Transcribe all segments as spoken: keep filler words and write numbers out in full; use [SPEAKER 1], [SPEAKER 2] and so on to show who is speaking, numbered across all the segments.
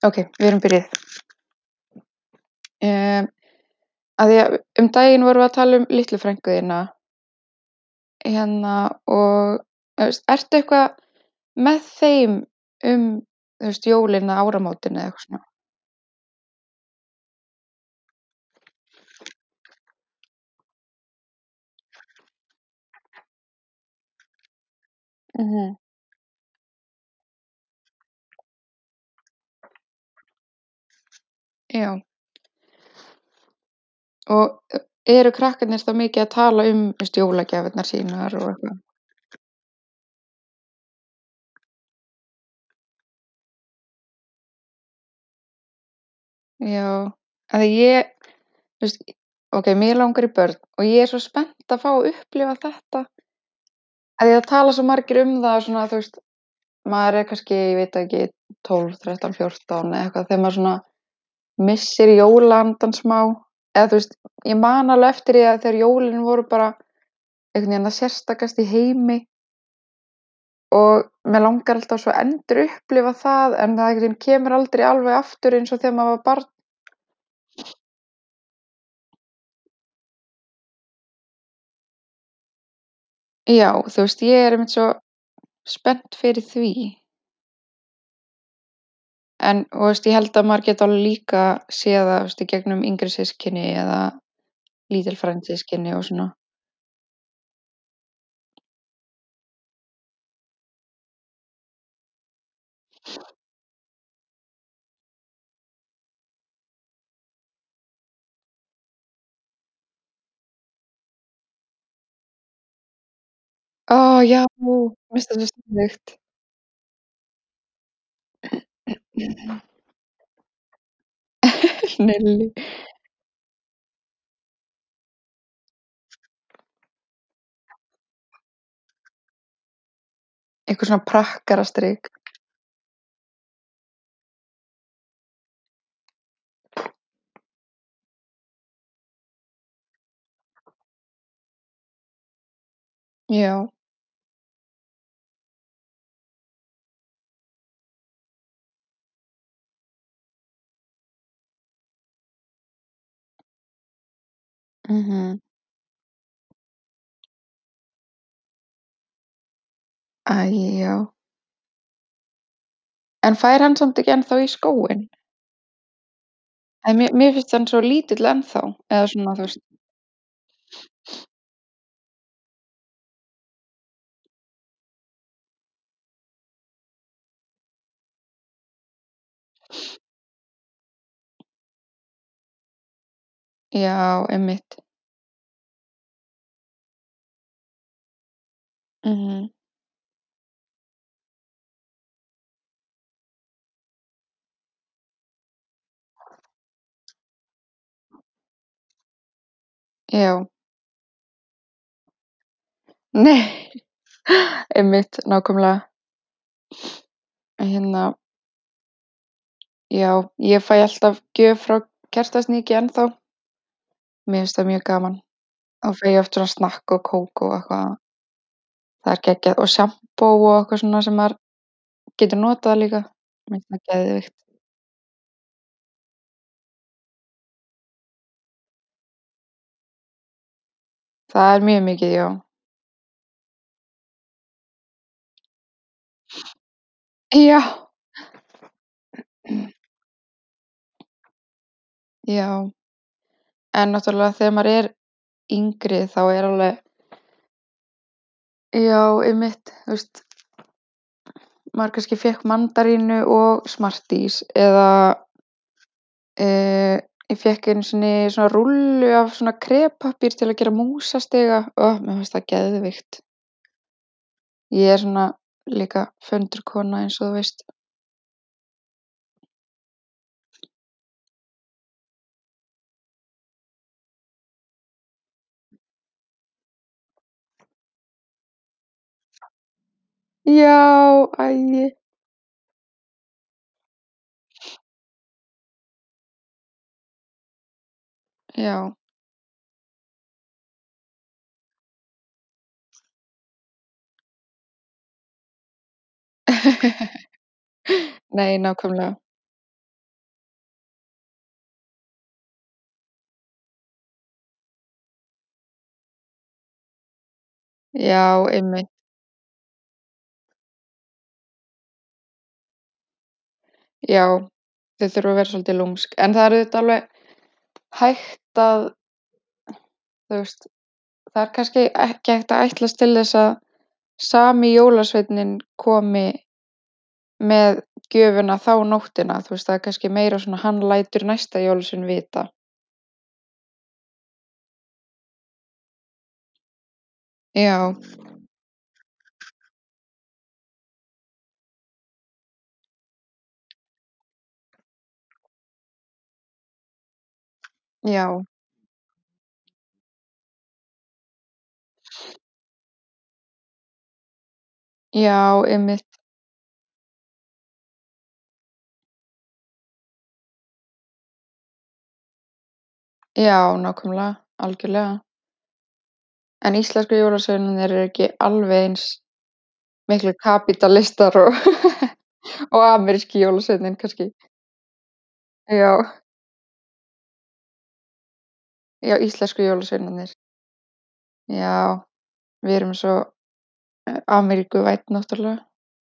[SPEAKER 1] Ókei, við erum byrjuð. Um, að því að um daginn vorum við að tala um litlu frænku þína. Hérna og þú veist, ertu eitthvað með þeim um, þú veist, jólin eða áramótin eða eitthvað svona? Mhm. Já. Og e eru krakkarnir þá mikið að tala um, þú veist, jólagjafirnar sínar og eitthvað? Já, af því ég þú veist, ókei, mig langar í börn og ég er svo spennt að fá að upplifa þetta. Af því það tala svo margir um það svona, þú veist, maður er kannski, ég veit það ekki, tólf, þrettán, fjórtán eða eitthvað þegar maður svona missir jólaandann smá. Eða þú veist, ég man alveg eftir því að þegar jólin voru bara einhvern veginn það sérstakasta í heimi og mig langar alltaf svo að endurupplifa það en það einhvern veginn kemur aldrei alveg aftur eins og þegar maður var barn. Já, þú veist, ég er einmitt svo spennt fyrir því. En og veist, ég held að maður geti alveg líka séð það, þú veist, í gegnum yngri systkini eða lítil frændsystkini og svona. Ó, já, mér finnst það svo sniðugt. Nelly. Eitthvað svona prakkarastrik. Já. Mhm. Æ, já. En fær hann samt ekki ennþá í skóinn? En mér mér finnst hann svo lítill ennþá, eða svona, þú veist. Já, einmitt. Mhm. Já. Nei, einmitt, nákvæmlega. Hérna Já, ég fæ alltaf gjöf frá Kertasníki ennþá. Mér finnst það mjög gaman. Þá fæ ég oft svona snakk og kók og eitthvað. Það er geggjað og sjampó og eitthvað svona sem maður getur notað líka. Mér finnst það geðveikt. Það er mjög mikið, já. Já. Já. En náttúrulega þegar maður er yngri þá er alveg Já, einmitt, þú veist maður kannski fékk mandarínu og Smarties eða eh, ég fékk einu sinni svona rúllu af svona kreppappír til að gera músastiga. Ó, mér fannst það geðveikt. Ég er svona líka föndrakona eins og þú veist. Já, æi. Já. Nei, nákvæmlega. Já, einmitt. Já, þau þurfa að vera svolítið lúmsk, en það er auðvitað alveg hægt að þú veist, það er kannski ekki hægt að ætlast til þess að sami jólasveinninn komi með gjöfina þá nóttina, þú veist, það er kannski meira svona hann lætur næsta jólasvein vita. Já, já, já, einmitt. Já, nákvæmlega, algjörlega. En íslensku jólasveinarnir eru ekki alveg eins miklir kapítalistar og og ameríski jólasveinninn kannski. Já, já, íslensku jólasveinarnir. Já, við erum svo, eh, Ameríkuvænn náttúrlega.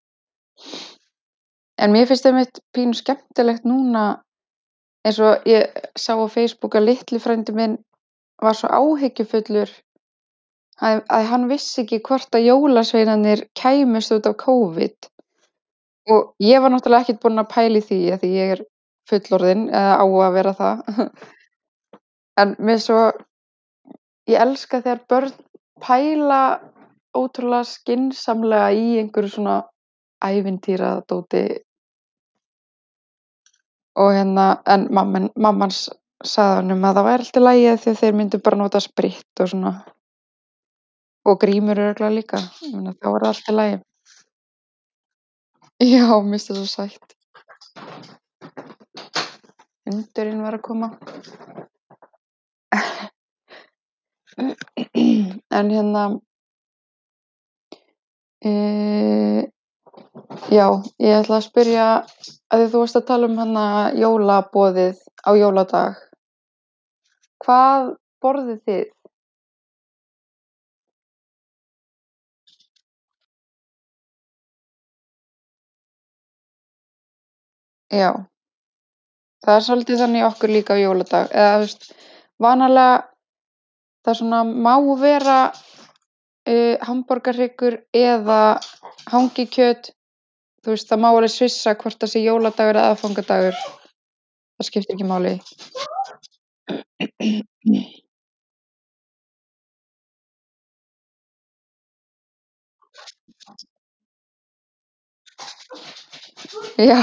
[SPEAKER 1] En mér finnst einmitt pínu skemmtilegt núna eins og ég sá á Facebook að litli frændi minn var svo áhyggjufullur að að hann vissi ekki hvort að jólasveinarnir kæmust út af Covid. Og ég var náttúrulega ekkert búin að pæla í því af því ég er fullorðin eða á að vera það. En mér svo ég elska þegar börn pæla ótrúlega skynsamlega í einhverju svona ævintýradóti og hérna en mamma mamma hans sagði honum að það væri allt í lagi af því að þeir myndu bara nota spritt og svona og grímur örugglega líka, ég meina þá er það allt í lagi. Já, mér finnst það svo sætt. Hundurinn var að koma. En hérna, eh, já, ég ætla að spyrja af því þú varst að tala um hana jólaboðið á jóladag. Hvað borðið þið? Já, það er svolítið þannig hjá okkur líka á jóladag eða þú veist, vanalega það svona má vera, uh, hamborgarhryggur eða hangikjöt, þú veist, það má alveg svissa hvort það sé jóladagur eða aðfangadagur, það skiptir ekki máli. Já,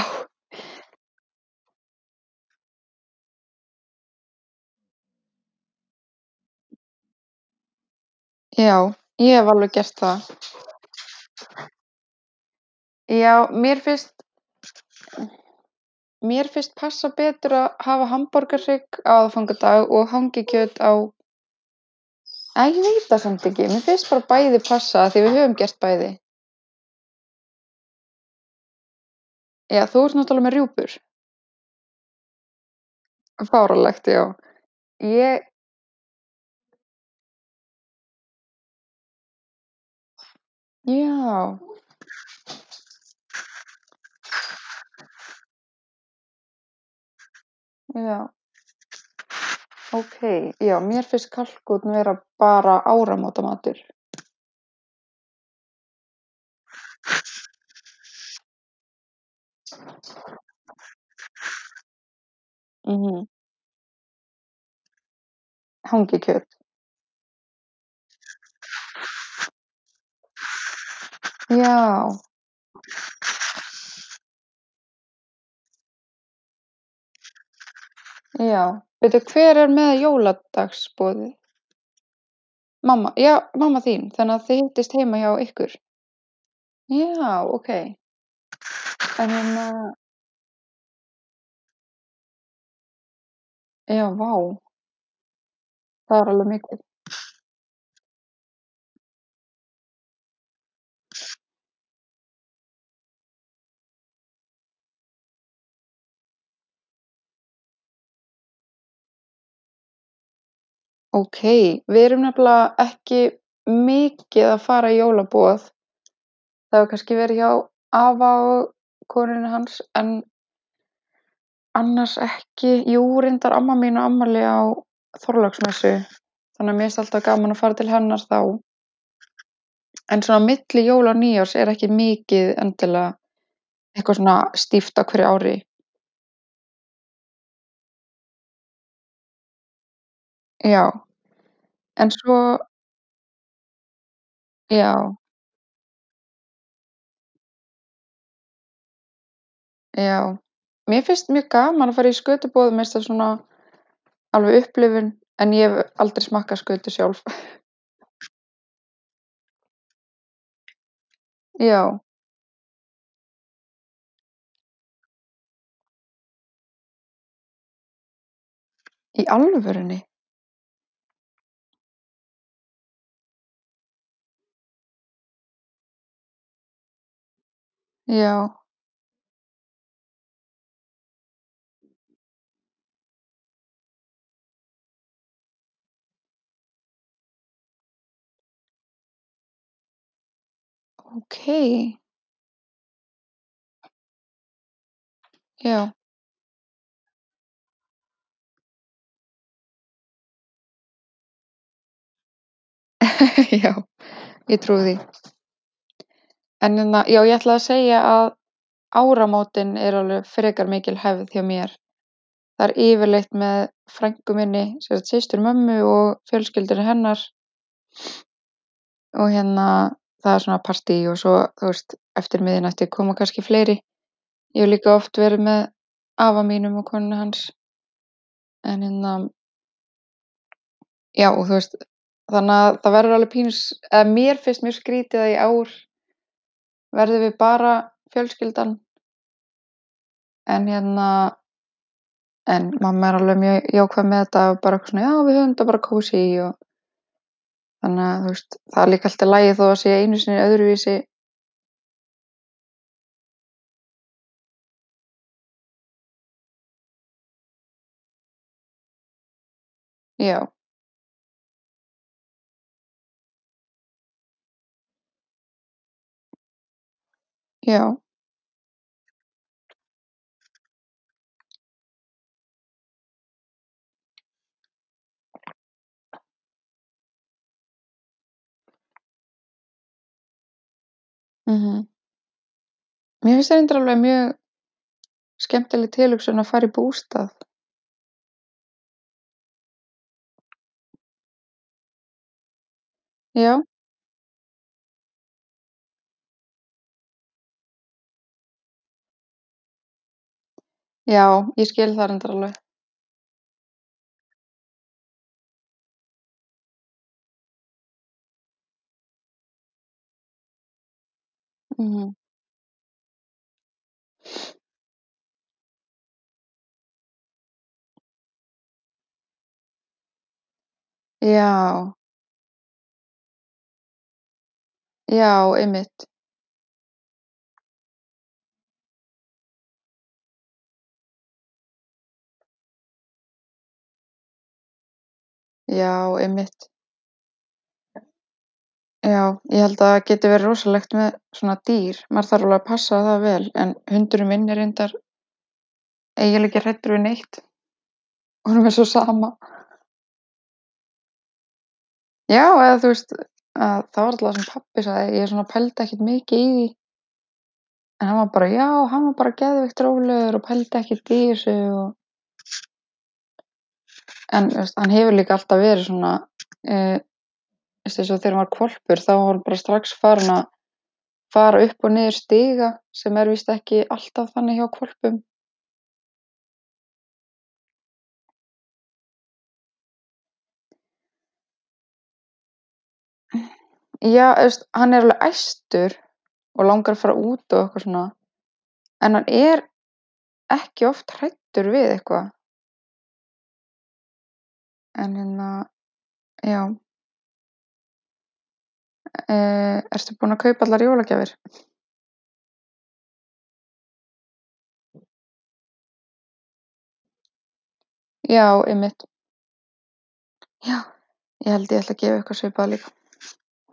[SPEAKER 1] já, ég hef alveg gert það. Já, mér finnst mér finnst passa betur að hafa hamborgarhrygg á aðfangadag og hangikjöt á Æ, ég veit það samt ekki. Mér finnst bara bæði passa af því við höfum gert bæði. Já, þú ert náttúrulega með rjúpur. Fáránlegt, já. Ég Já, já, ókei. Já, mér finnst kalkúnn vera bara áramótamatur. Mhm. Hangikjöt. Já, já. Veitu, hver er með jóladagsboðið? Mamma, já, mamma þín. Þannig að þið hittist heima hjá ykkur? Já, ókei. En hérna já, vá, það er alveg mikið. Ókei, við erum nefnilega ekki mikið að fara í jólaboð. Það hefur kannski verið hjá afa og konunni hans en annars ekki. Jú, reyndar amma mín á afmæli á Þorláksmessu, þannig að mér finnst alltaf gaman að fara til hennar þá. En svona milli jóla og nýárs er ekki mikið endilega eitthvað svona stíft á hverju ári. Já, en svo já, já. Mér finnst mjög gaman að fara í skötuboð, mér finnst það svona alveg upplifun, en ég hef aldrei smakkað skötu sjálf. Já, í alvörunni? Já, ókei. Já, já, ég trúi því. En hérna, já, ég ætlaði að segja að áramótin er alveg frekar mikil hefð hjá mér. Það er yfirleitt með frænku minni, sem sagt systur mömmu og fjölskyldunni hennar og hérna það er svona partí og svo, þú veist, eftir miðnætti koma kannski fleiri. Ég hef líka oft verið með afa mínum og konunni hans en hérna, já, og þú veist, þannig að það verður alveg pínu s eða mér finnst mjög skrítið að í ár verðum við bara fjölskyldan en hérna en mamma er alveg mjög jákvæð með þetta og bara eitthvað svona: "Já, við höfum þetta bara kósí" og þannig að, þú veist, það er líka allt í lagi þó það sé einu sinni öðruvísi. Já, já, mhm. Mér finnst það reyndar alveg mjög skemmtileg tilhugsun að fara í bústað. Já, já, ég skil það reyndar alveg. Mhm. Já, já, einmitt. Já, einmitt. Já, ég held að það geti verið rosalegt með svona dýr. Maður þarf alveg að passa það vel, en hundurinn minn er reyndar eiginlega ekki hræddur við neitt. Honum er svo sama. Já, eða þú veist, að það var alltaf það sem pabbi sagði. Ég svona pældi ekkert mikið í því. En hann var bara, já, hann var bara geðveikt rólegur og pældi ekkert í þessu og en þú veist, hann hefur líka alltaf verið svona, eh, veist eins og þegar hann var hvolpur, þá var hann bara strax farinn að fara upp og niður stiga sem er víst ekki alltaf þannig hjá hvolpum. Já, þú veist, hann er alveg æstur og langar að fara út og eitthvað svona, en hann er ekki oft hræddur við eitthvað. En hérna, já, eh, ertu búin að kaupa allar jólagjafir? Já, einmitt. Já, ég held ég ætli að gefa eitthvað svipað líka.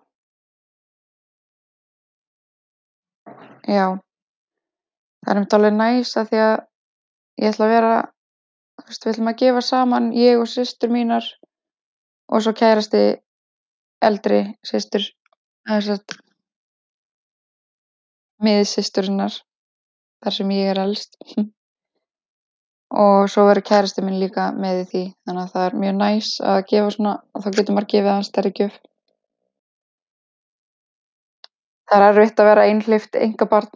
[SPEAKER 1] Já. Það er einmitt alveg næs af því að ég ætla að vera þú veist, við ætlum að gefa saman, ég og systur mínar og svo kærasti eldri systur eða sem sagt miðsysturinnar, þar sem ég er elst. Og svo verður kærastinn minn líka með í því, þannig að það er mjög næs að gefa svona og þá getur maður gefið aðeins stærri gjöf. Það er erfitt að vera einhleypt einkabarn.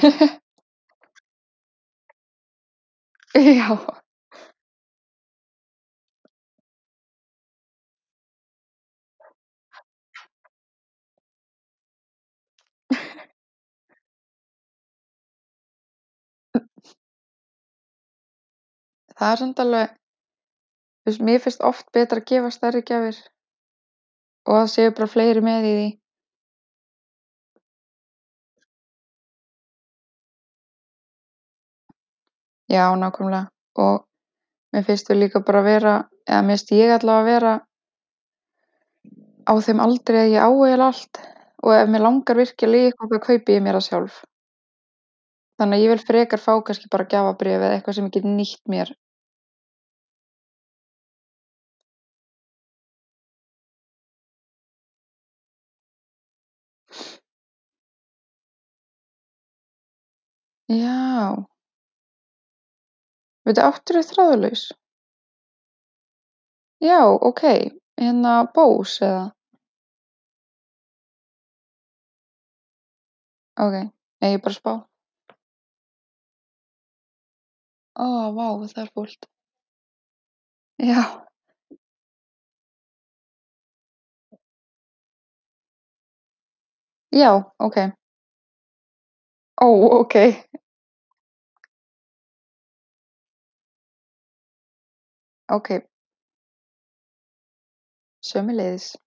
[SPEAKER 1] Já. Það er samt alveg þú veist, mér finnst oft betra að gefa stærri gjafir og það séu bara fleiri með í því. Já, nákvæmlega og mér finnst við líka bara vera eða mér finnst ég allavega vera á þeim aldri að ég á eiginlega allt og ef mig langar virkilega í eitthvað þá kaupi ég mér það sjálf. Þannig að ég vil frekar fá kannski bara gjafabréf eða eitthvað sem ég get nýtt mér. Já. Bíddu, áttirðu þráðlaus? Já, ókei. Hérna Bose eða? Ókei. Nei, ég er bara að spá. Ó, vá, það er fúlt. Já. Já, ókei. Ó, ókei. Ókei. Sömuleiðis.